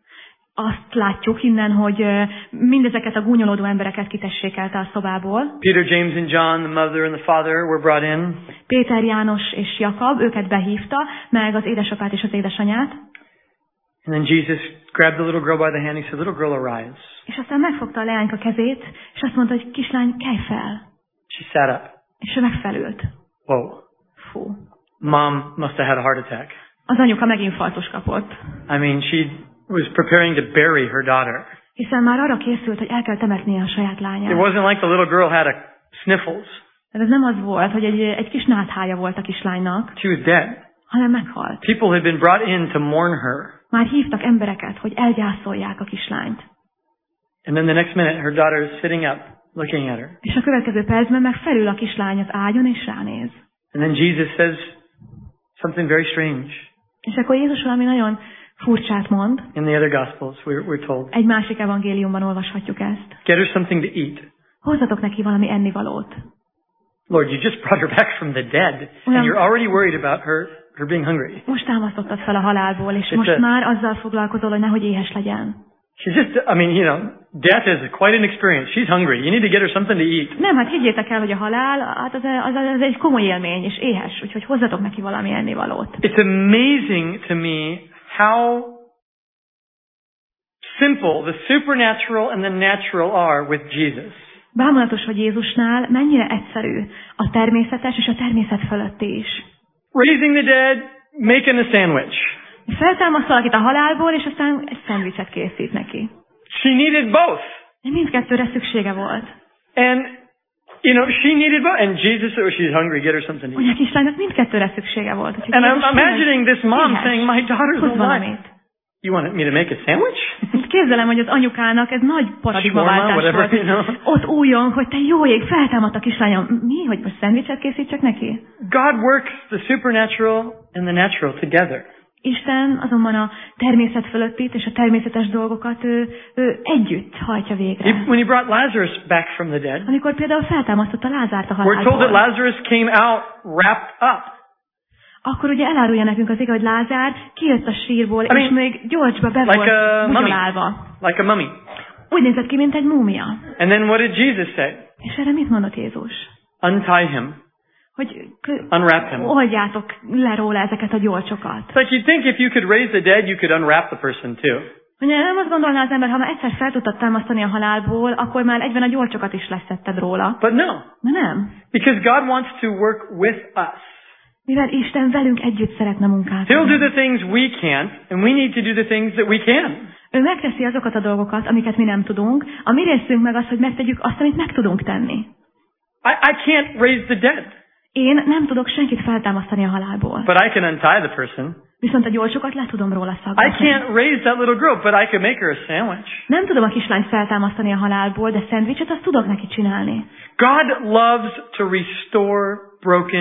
Azt látjuk innen, hogy mindezeket a gúnyolódó embereket kitessékelte a szobából. Peter, James and John, the mother and the father were brought in. Péter, János és Jakab, őket behívta, meg az édesapát és az édesanyát. And then Jesus grabbed the little girl by the hand. He said, little girl, arise. És aztán megfogta a leányka kezét, és azt mondta, hogy kislány, kelj fel. She sat up. És ő megfelült. Whoa. Fú. Mom must have had a heart attack. Az anyuka meginfarktus kapott. I mean, she was preparing to bury her daughter. Hiszen már arra készült, hogy el kell temetnie a saját lányát. It wasn't like the little girl had a sniffles. Ez nem az volt, hogy egy, egy kis náthája volt a kislánynak. She was dead. Hanem meghalt. People had been brought in to mourn her. Már hívtak embereket, hogy elgyászolják a kislányt. And then the next minute her daughter is sitting up, looking at her. És a következő percben meg felül a kislány az ágyon és ránéz. And then Jesus says something very strange. És akkor Jézus valami nagyon furcsát mond. In the other Gospels, we're, we're told. Egy másik evangéliumban olvashatjuk ezt. Get her something to eat. Hozzatok neki valami ennivalót. Lord, you just brought her back from the dead, and you're already worried about her, her being hungry. Most támasztottad fel a halálból, és most már azzal foglalkozol, hogy nehogy éhes legyen. She's just, I mean, you know, death is quite an experience. She's hungry. You need to get her something to eat. Nem, hát higgyétek el, hogy a halál, hát az, az, az egy komoly élmény, és éhes, úgyhogy hozzatok neki valami ennivalót. It's amazing to me how simple the supernatural and the natural are with Jesus. Bámulatos, hogy Jézusnál mennyire egyszerű a természetes és a természet fölötti is. Raising the dead, making a sandwich. Feltámaszt valakit a halálból, és aztán egy szendvicset készít neki. She needed both. Mindkettőre szüksége volt. And, you know, she needed both. And Jesus, oh, she's hungry, get her something to eat. Ugye a kislánynak mindkettőre szüksége volt. And I'm imagining this mom saying, my daughter's alive. You want me to make a sandwich? Képzelem, hogy az anyukának ez nagy paradigmaváltás volt. You know? Ott újon, hogy te jó ég, feltámadt a kislányom. Mi? Hogy most szendvicset készítsek neki? God works the supernatural and the natural together. Isten azonban a természet fölöttit és a természetes dolgokat ő, ő együtt hajtja végre. He, when he brought Lazarus back from the dead, amikor például feltámasztotta Lázárt a halálból, we're told that Lazarus came out wrapped up. Akkor ugye elárulja nekünk az ige, hogy Lázár kijött a sírból, I mean, és még gyorsba be like volt bugyolálva. Like a mummy. Úgy nézett ki, mint egy múmia. And then what did Jesus say? És erre mit mondott Jézus? Untie him. Hogy unwrap him. Oldjátok le róla ezeket a gyolcsokat. It's like you'd think if you could raise the dead, you could unwrap the person too. Ugye nem azt gondolná az ember, ha már egyszer fel tudtad támasztani a halálból, akkor már egyben a gyolcsokat is leszetted róla. But no. De nem. Because God wants to work with us. Mivel Isten velünk együtt szeretne munkálni. He'll do the things we can't, and we need to do the things that we can. Ő megteszi azokat a dolgokat, amiket mi nem tudunk. A mi részünk meg az, hogy megtegyük azt, amit meg tudunk tenni. I, I can't raise the dead. Én nem tudok senkit feltámasztani a halálból. But I can untie the person. Viszont a gyolcsokat le tudom róla szaggatni. I can't raise that little girl, but I can make her a sandwich. Nem tudom a kislányt feltámasztani a halálból, de szendvicset azt tudok neki csinálni. God loves to restore broken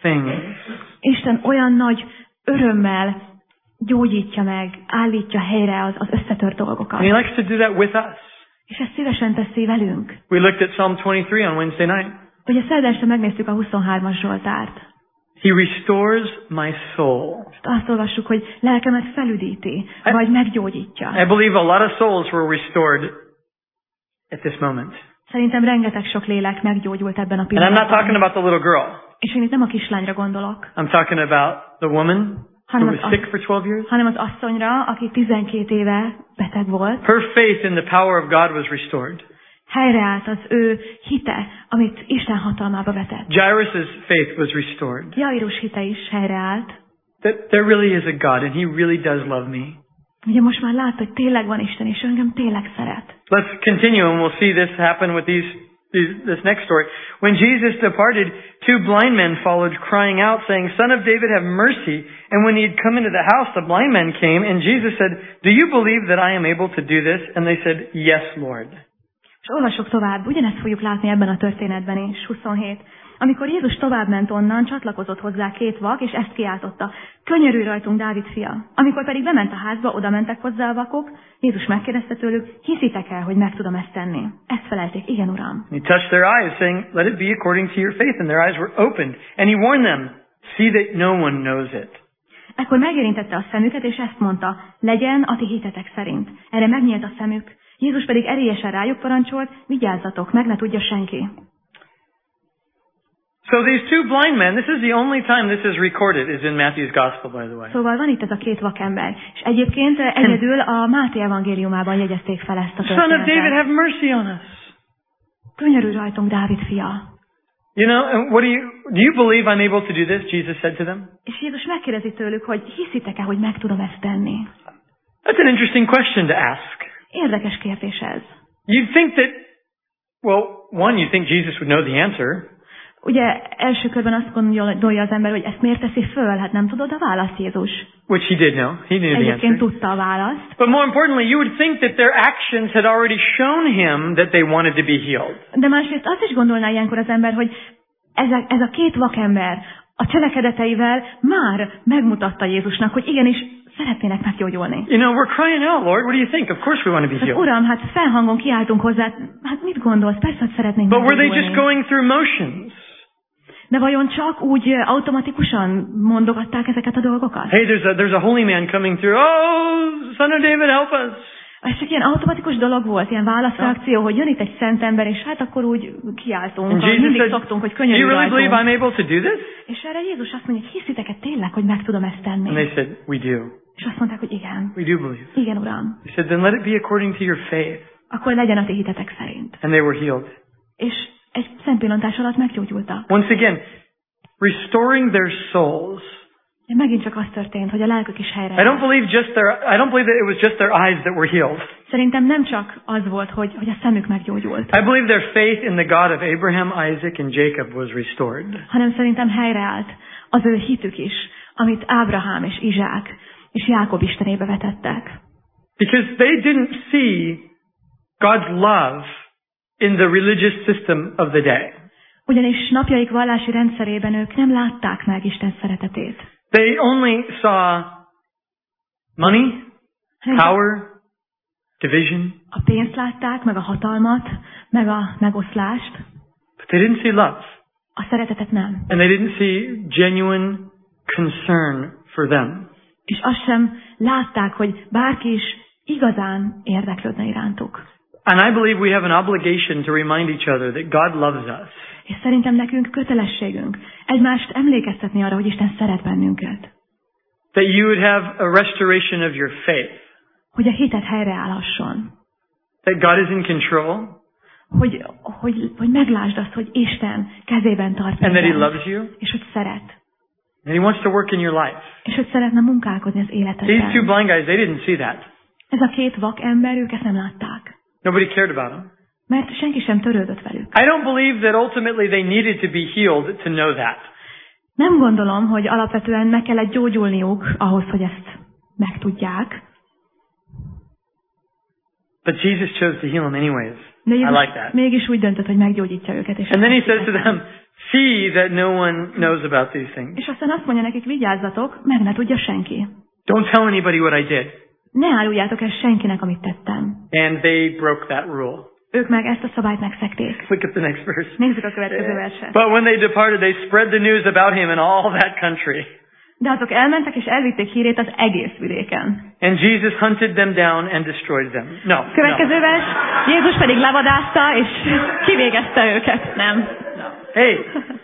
things. Isten olyan nagy örömmel gyógyítja meg, állítja helyre az, az összetört dolgokat. And He likes to do that with us. És ezt szívesen teszi velünk. We looked at Psalm twenty-three on Wednesday night. Ugye szerdán este megnéztük a huszonhármas Zsoltárt. He restores my soul. Azt olvassuk, hogy lelkemet felüdíti, vagy meggyógyítja. I believe a lot of souls were restored at this moment. Szerintem rengeteg sok lélek meggyógyult ebben a And I'm not pillanatban. talking about the little girl. És én itt nem a kislányra gondolok, I'm talking about the woman who hanem was az, sick for twelve years. hanem az asszonyra, aki tizenkét éve beteg volt. Her faith in the power of God was restored. Helyreállt az ő hite, amit Isten hatalmába vetett. Jairus' faith was restored. Jairus hite is helyreállt. That there really is a God and He really does love me. Ugye most már látta, hogy tényleg van Isten, és ő engem tényleg szeret. Let's continue and we'll see this happen with these, these this next story. When Jesus departed, two blind men followed, crying out, saying, "Son of David, have mercy." And when he had come into the house, the blind men came, and Jesus said, "Do you believe that I am able to do this?" And they said, "Yes, Lord." És olvasok tovább, ugyanezt fogjuk látni ebben a történetben is, huszonhét. Amikor Jézus továbbment onnan, csatlakozott hozzá két vak, és ezt kiáltotta: "Könyörülj rajtunk, Dávid fia!" Amikor pedig bement a házba, oda mentek hozzá a vakok, Jézus megkérdezte tőlük: "Hiszitek el, hogy meg tudom ezt tenni?" Ezt felelték: "Igen, Uram." He touched their eyes, saying, "Let it be according to your faith." And their eyes were opened. And he warned them, "See that no one knows it." Ekkor megérintette a szemüket, és ezt mondta: "Legyen a ti hitetek szerint." Erre megnyílt a szemük. Jézus pedig erélyesen rájuk parancsolt: "Vigyázzatok, meg ne tudja senki." So these two blind men, this is the only time this is recorded, is in Matthew's Gospel, by the way. Szóval van itt ez a két vakember, és egyébként egyedül a Máté evangéliumában jegyezték fel ezt a Son of David, történetet. have mercy on us. Könyörülj rajtunk, Dávid fia. You know, and what do you, do you believe I'm able to do this? Jesus said to them. És Jézus megkérdezi tőlük, hogy hiszitek-e, hogy meg tudom ezt tenni? That's an interesting question to ask. Érdekes kérdés ez. You'd think that, well, one, you think Jesus would know the answer. Ugye első körben azt gondolja az ember, hogy ezt miért teszi föl? Hát nem tudod a választ, Jézus. Which he did know. He knew the Egyébként answer. tudta a választ. But more importantly, you would think that their actions had already shown him that they wanted to be healed. De másrészt azt is gondolná ilyenkor az ember, hogy ez a, ez a két vakember a cselekedeteivel már megmutatta Jézusnak, hogy igenis szeretnének meggyógyulni. You know, we're crying out, Lord, what do you think? Of course we want to be Hát, healed. Uram, hát felhangon kiáltunk hozzá, hát mit gondolsz? Persze, hogy szeretnénk But were they meggyógyulni. just going through motions? De vajon csak úgy automatikusan mondogatták ezeket a dolgokat? Hey, there's a, there's a holy man coming through. Oh, Son of David, help us. Ez csak ilyen automatikus dolog volt, ilyen válaszreakció, hogy jön itt egy szent ember, és hát akkor úgy kiáltunk, And ahogy Jesus mindig said, szoktunk, hogy do you könyörülj really believe rajtunk. I'm able to do this? És erre Jézus azt mondja, hogy hiszitek-e tényleg, hogy meg tudom ezt And tenni? they said, we do. És azt mondták, hogy igen. We do believe. Igen, Uram. He said, then let it be according to your faith. Akkor legyen a ti hitetek szerint. And they were healed. És egy szempillantás alatt meggyógyultak. Once again, restoring their souls. Megint csak az történt, hogy a lelkük is helyre. I don't believe just their, I don't believe that it was just their eyes that were healed. Szerintem nem csak az volt, hogy, hogy a szemük meggyógyult, I believe their faith in the God of Abraham, Isaac, and Jacob was restored. hanem szerintem helyreállt az ő hitük is, amit Ábrahám és Izsák és Jákob istenébe vetettek. Because they didn't see God's love in the religious system of the day. Ugyanis napjaik vallási rendszerében ők nem látták meg Isten szeretetét. They only saw money, power, division, A pénzt látták, meg a hatalmat, meg a megoszlást, but they didn't see love. a szeretetet nem. And they didn't see genuine concern for them. És azt sem látták, hogy bárki is igazán érdeklődne irántuk. And I believe we have an obligation to remind each other that God loves us. És szerintem nekünk kötelességünk egymást emlékeztetni arra, hogy Isten szeret bennünket. That you would have a restoration of your faith. Hogy a hitet helyreállhasson. That God is in control. Hogy, hogy, hogy meglásd azt, hogy Isten kezében tart And that He mindent, loves you. és hogy szeret. And He wants to work in your life. És hogy szeretne munkálkodni az These two életedben. blind guys, they didn't see that. Ez a két vak ember, ők ezt nem látták. Nobody cared about them. Mert senki sem törődött velük. I don't believe that ultimately they needed to be healed to know that. Nem gondolom, hogy alapvetően meg kellett gyógyulniuk ahhoz, hogy ezt megtudják. But Jesus chose to heal them anyways. De I Jézus like that. mégis úgy döntött, hogy meggyógyítja őket. És And then He ezt says to tettem. them, See that no one knows about these things. És aztán azt mondja nekik, vigyázzatok, meg ne tudja senki. Don't tell anybody what I did. Ne áruljátok el senkinek, amit tettem. And they broke that rule. Ők meg ezt a szabályt megszegték. Look at the next verse. Nézzük a következő verset. But when they departed, they spread the news about him in all that country. De azok elmentek és elvitték hírét az egész vidéken. And Jesus hunted them down and destroyed them. No. Következő no. vers, Jézus pedig levadázta és kivégezte őket. Nem. No. Hey.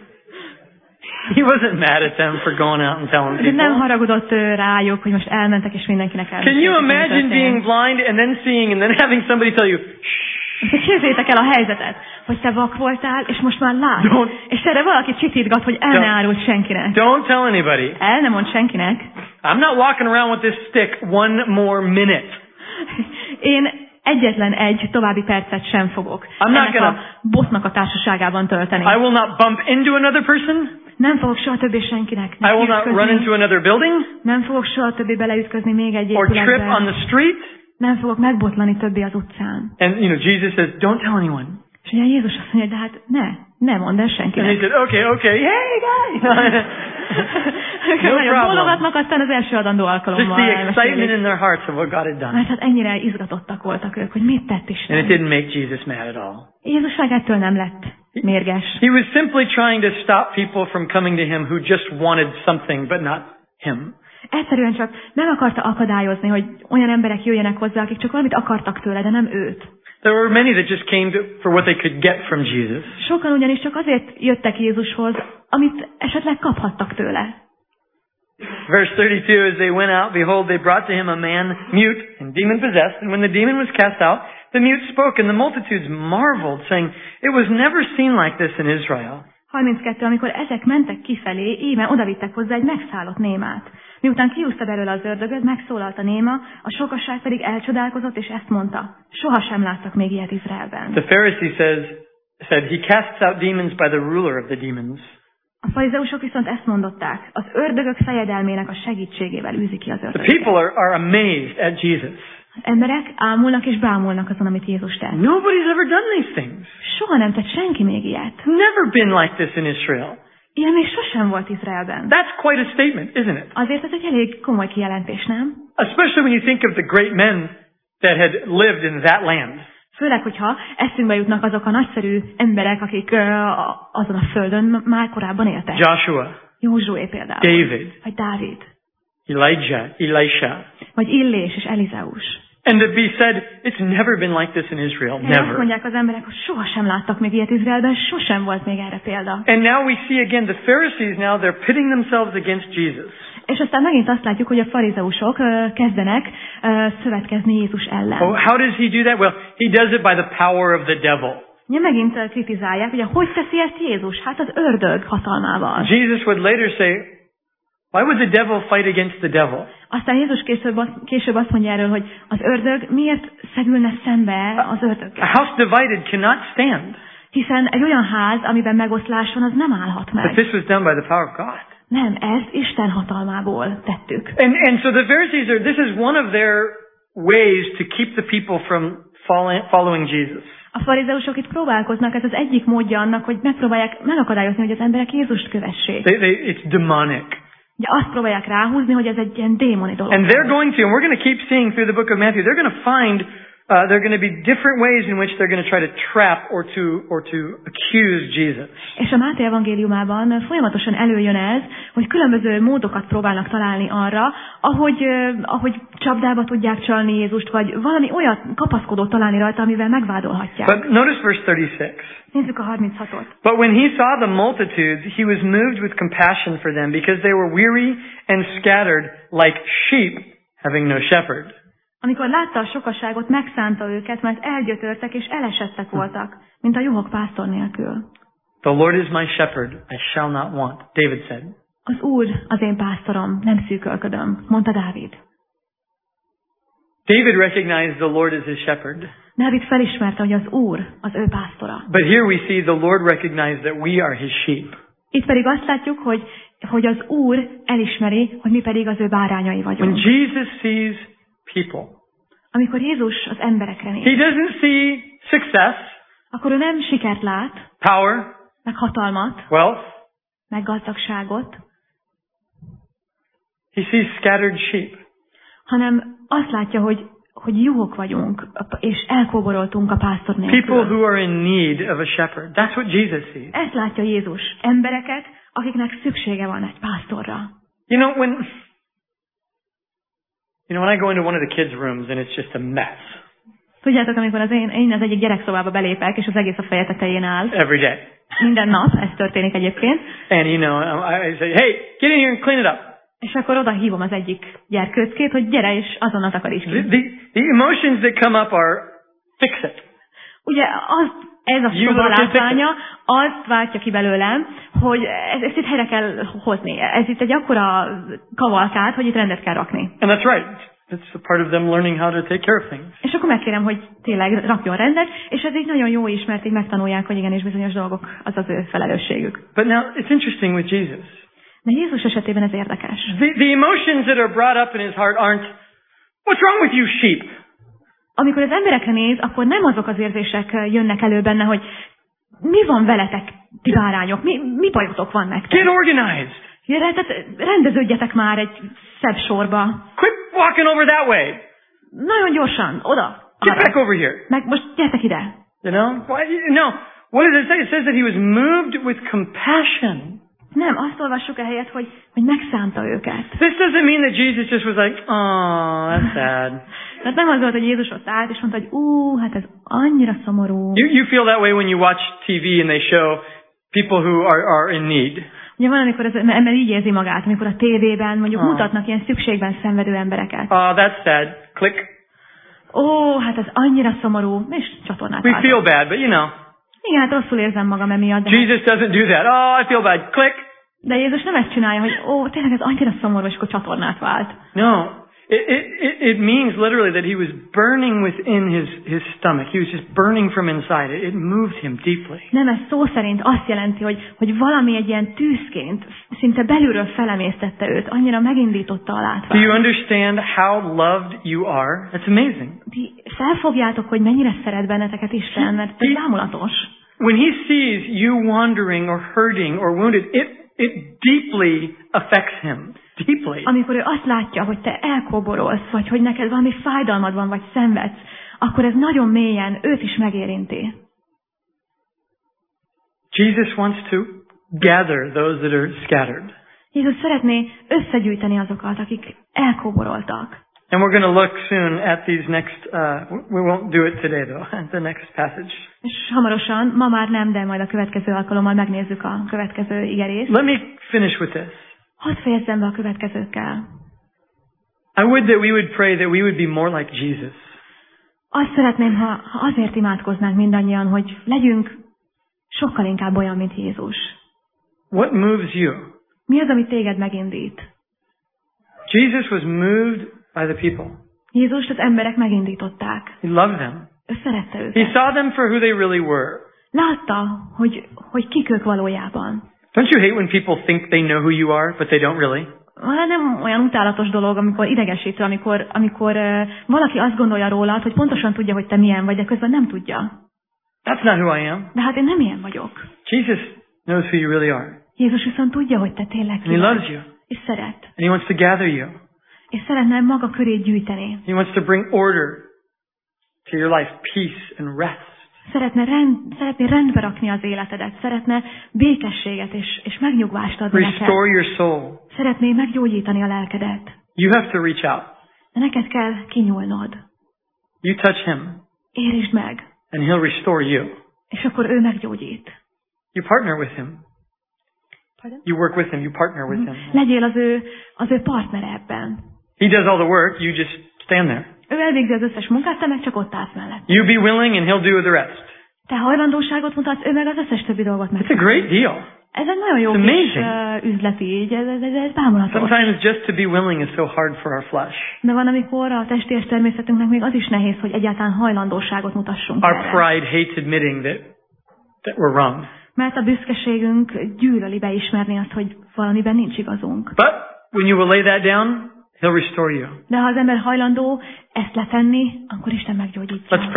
He wasn't mad at them for going out and telling people. Nem haragudott rájuk, hogy most elmentek és mindenkinek elmentek. Can you imagine being blind and then seeing and then having somebody tell you, shh. Képzeljétek el a helyzetet, hogy te vak voltál, és most már látsz. Don't, és erre valaki csitítgat, hogy el ne árult senkinek. Don't tell anybody. El ne mondd senkinek. I'm not walking around with this stick one more minute. Én egyetlen egy további percet sem fogok I'm not ennek gonna, a bossnak a társaságában tölteni. I will not bump into another person. Nem fogok soha többé senkinek I will not run into another building. Nem fogok soha többé beleütközni még egy or épületbe. trip on the street. Nem fogok megbotlani többé az utcán. And you know, Jesus says, don't tell anyone. És ugye Jézus azt mondja, de hát ne, ne mondd el senkinek. And he said, okay, okay, hey guys. No Nagyon bólogatnak, aztán az első adandó Just alkalommal. the excitement in their hearts of what God had done. Mert hát ennyire izgatottak voltak ők, hogy mit tett Isten. And it didn't make Jesus mad at all. Jézus meg ettől nem lett mérges. He was simply trying to stop people from coming to him who just wanted something but not him. Egyszerűen csak meg akarta akadályozni, hogy olyan emberek jöjjenek hozzá, akik csak valamit akartak tőle, de nem őt. There were many that just came to, for what they could get from Jesus. Sokan ugyanis csak azért jöttek Jézushoz, amit esetleg kaphattak tőle. Verse thirty-two, as they went out, behold, they brought to him a man mute and demon-possessed, and when the demon was cast out, the mute spoke, and the multitudes marveled, saying, it was never seen like this in Israel. harminckettő, amikor ezek mentek kifelé, íme odavittek hozzá egy megszállott némát. Miután kiúszta belőle az ördögöt, megszólalt a néma, a sokasság pedig elcsodálkozott, és ezt mondta, sohasem láttak még ilyet Izraelben. The Pharisee says, said, he casts out demons by the ruler of the demons. A farizeusok viszont ezt mondották, az ördögök fejedelmének a segítségével űzi ki az ördögöket. The people are, are amazed at Jesus. Az emberek ámulnak és bámulnak azon, amit Jézus tett. Nobody's ever done these things. Soha nem tett senki még ilyet. Never been like this in Israel. Ilyen még sosem volt Izraelben. That's quite a statement, isn't it? Azért ez egy elég komoly kijelentés, nem? Especially when you think of the great men that had lived in that land. Főleg, hogyha eszünkbe jutnak azok a nagyszerű emberek, akik uh, azon a földön már korábban éltek. Joshua. Józsué például. David. Vagy Dávid. Elijah. Elisha. Vagy Illés és Elizeus. And to be said, it's never been like this in Israel. Never. Azt Never. mondják az emberek, hogy sohasem láttak még ilyet Izraelben, sosem volt még erre példa. And now we see again the Pharisees now, they're pitting themselves against Jesus. És aztán megint azt látjuk, hogy a farizeusok uh, kezdenek uh, szövetkezni Jézus ellen. Oh, how does he do that? Well, he does it by the power of the devil. Ja, megint uh, kritizálják, ugye hogy teszi ezt Jézus? Hát az ördög hatalmával. Jesus would later say, why would the devil fight against the devil? Aztán Jézus később, később azt mondja erről, hogy az ördög miért szegülne szembe az ördöggel? A house divided cannot stand. Hiszen egy olyan ház, amiben megoszlás van, az nem állhat meg. But this was done by the power of God. Nem, ezt Isten hatalmából tettük. And, and so the Pharisees are, this is one of their ways to keep the people from following Jesus. A farizeusok itt próbálkoznak, ez az egyik módja annak, hogy megpróbálják megakadályozni, hogy az emberek Jézust kövessék. They, they, it's demonic. Ugye azt próbálják ráhúzni, hogy ez egy ilyen démoni dolog. And they're going to, and we're going to keep seeing through the book of Matthew, they're going to find Uh, there are going to be different ways in which they're going to try to trap or to or to accuse Jesus. És a Máté evangéliumában folyamatosan előjön ez, hogy különböző módokat próbálnak találni arra, ahogy uh, ahogy csapdába tudják csalni Jézust, vagy valami olyat kapaszkodót találni rajta, amivel megvádolhatják. But notice verse thirty-six. Nézzük a harminchatot. But when he saw the multitudes, he was moved with compassion for them, because they were weary and scattered like sheep having no shepherd. Amikor látta a sokaságot, megszánta őket, mert elgyötörtek és elesettek voltak, mint a juhok pásztor nélkül. The Lord is my shepherd, I shall not want, David said. Az Úr az én pásztorom, nem szűkölködöm, mondta Dávid. David recognized the Lord as his shepherd. Dávid felismerte, hogy az Úr az ő pásztora. But here we see the Lord recognized that we are his sheep. Itt pedig azt látjuk, hogy, hogy az Úr elismeri, hogy mi pedig az ő bárányai vagyunk. When Jesus sees people, amikor Jézus az emberekre néz, he doesn't see success, akkor ő nem sikert lát, power, meg hatalmat, wealth. meg gazdagságot, He sees scattered sheep. hanem azt látja, hogy, hogy juhok vagyunk, és elkóboroltunk a pásztor nélkül. People who are in need of a shepherd. That's what Jesus sees. Ezt látja Jézus. Embereket, akiknek szüksége van egy pásztorra. You know, when you know when I go into one of the kids' rooms and it's just a mess. Tudjátok, amikor az én, én az egyik gyerekszobába belépek, és az egész a feje tetején áll. Every day. Minden nap, ez történik egyébként. And you know, I say, hey, get in here and clean it up. És akkor oda hívom az egyik gyerkőckét, hogy gyere, és azonnal takaríts The, ki. the, the emotions that come up are fix it. Ugye az, ez a You szoba little kid, látványa azt váltja ki belőlem, hogy ez, ezt itt helyre kell hozni. Ez itt egy akkora kavalkát, hogy itt rendet kell rakni. And that's right. It's a part of them learning how to take care of things. És akkor megkérem, hogy tényleg rakjon rendet, és ez így nagyon jó is, mert így megtanulják, hogy igenis bizonyos dolgok az az ő felelősségük. But now it's interesting with Jesus. De Jézus esetében ez érdekes. The, the emotions that are brought up in his heart aren't, what's wrong with you sheep? Amikor az emberekre néz, akkor nem azok az érzések jönnek elő benne, hogy mi van veletek, ti bárányok, mi, mi bajotok van nektek? Get organized. Ja, tehát rendeződjetek már egy szebb sorba. Quit walking over that way. Nagyon gyorsan, oda. Get arra. back over here. Meg most gyertek ide. You know? Why, no. What does it say? It says that he was moved with compassion. Nem, azt olvassuk ehelyett, hogy, hogy megszánta őket. This doesn't mean that Jesus just was like, oh, that's sad. Tehát nem az volt, hogy Jézus ott állt, és mondta, hogy ú, hát ez annyira szomorú. You, you feel that way when you watch T V and they show people who are, are in need. Ugye van, amikor az ember így érzi magát, amikor a tévében mondjuk Ah. mutatnak ilyen szükségben szenvedő embereket. Oh, that's sad. Click. Ó, hát ez annyira szomorú, és csatornát We váltott. feel bad, but you know. Igen, hát rosszul érzem magam emiatt, de, Jesus doesn't do that. Oh, I feel bad. Click. de Jézus nem ezt csinálja, hogy ó, tényleg ez annyira szomorú, és akkor csatornát vált. No. It, it, it, it means literally that he was burning within his, his stomach. He was just burning from inside. It, it moved him deeply. Nem, ez szó szerint azt jelenti, hogy, hogy valami egy ilyen tűzként szinte belülről felemésztette őt, annyira megindította a látványt. Do you understand how loved you are? That's amazing. Ti felfogjátok, hogy mennyire szeret benneteket Isten, mert ez bámulatos. When he sees you wandering or hurting or wounded, it, it deeply affects him. Deeply. Amikor ő azt látja, hogy te elkóborolsz, vagy hogy neked valami fájdalmad van, vagy szenvedsz, akkor ez nagyon mélyen őt is megérinti. Jesus wants to gather those that are scattered. Jézus szeretné összegyűjteni azokat, akik elkóboroltak. And we're going to look soon at these next, uh, we won't do it today though, the next passage. És hamarosan, ma már nem, de majd a következő alkalommal megnézzük a következő igerést. Let me finish with this. Hadd fejezzem be a következőkkel. I would that we would pray that we would be more like Jesus. Azt szeretném, ha, ha azért imádkoznánk mindannyian, hogy legyünk sokkal inkább olyan, mint Jézus. What moves you? Mi az, ami téged megindít? Jesus was moved by the people. Jézust az emberek megindították. He loved them. Ő szerette He őket. saw them for who they really were. Látta, hogy, hogy kik ők valójában. Don't you hate when people think they know who you are, but they don't really? Hát nem olyan utálatos dolog, amikor idegesítő, amikor, amikor uh, valaki azt gondolja rólad, hogy pontosan tudja, hogy te milyen vagy, de közben nem tudja. That's not who I am. De hát én nem ilyen vagyok. Jesus knows who you really are. Jézus viszont tudja, hogy te tényleg And ki he vagy, loves you. és szeret. And he wants to gather you. És szeretne maga köré gyűjteni. He wants to bring order to your life, peace and rest. Szeretne rend, szeretné rendbe rakni az életedet. Szeretne békességet és, és megnyugvást adni neked. Restore your soul. Szeretné meggyógyítani a lelkedet. You have to reach out. De neked kell kinyúlnod. You touch him, Érisd meg. and he'll restore you. És akkor ő meggyógyít. You partner with him. Pardon? You work with him. You partner with him. Legyél az ő, az ő partnere ebben. He does all the work. You just stand there. Ő elvégzi az összes munkát, te meg csak ott állsz mellett. You be willing, and he'll do the rest. Te hajlandóságot mutatsz, ő meg az összes többi dolgot meg. It's a great deal. Ez egy nagyon jó It's kis amazing. uh, üzleti így, ez, ez, ez, ez bámulatos. Sometimes just to be willing is so hard for our flesh. De van, amikor a testés természetünknek még az is nehéz, hogy egyáltalán hajlandóságot mutassunk Our erre. pride hates admitting that, that we're wrong. Mert a büszkeségünk gyűlöli beismerni azt, hogy valamiben nincs igazunk. But when you will lay that down, he'll restore you. De ha az ember hajlandó ezt letenni, akkor Isten meggyógyítja. Let's pray.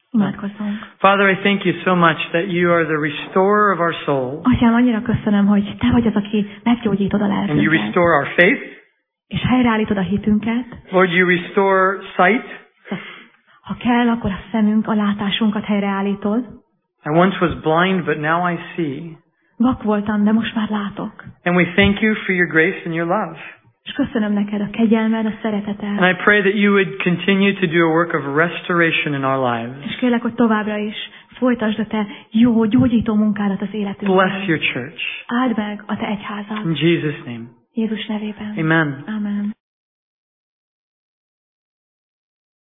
Imádkozzunk. Father, I thank you so much that you are the restorer of our soul. Atyám, annyira köszönöm, hogy te vagy az, aki meggyógyítod a And you lelkünket. restore our faith. És helyreállítod a hitünket. Lord, you restore sight. Ha kell, akkor a szemünk, a látásunkat helyreállítod. I once was blind, but now I see. Vak voltam, de most már látok. And we thank you for your grace and your love. És köszönöm neked a kegyelmed, a szereteted. And I pray that you would continue to do a work of restoration in our lives. És kérlek, hogy továbbra is folytasd a te jó, gyógyító munkádat az életünkben. Bless your church. Áld meg a te egyházad. In Jesus' name. Jézus nevében. Amen.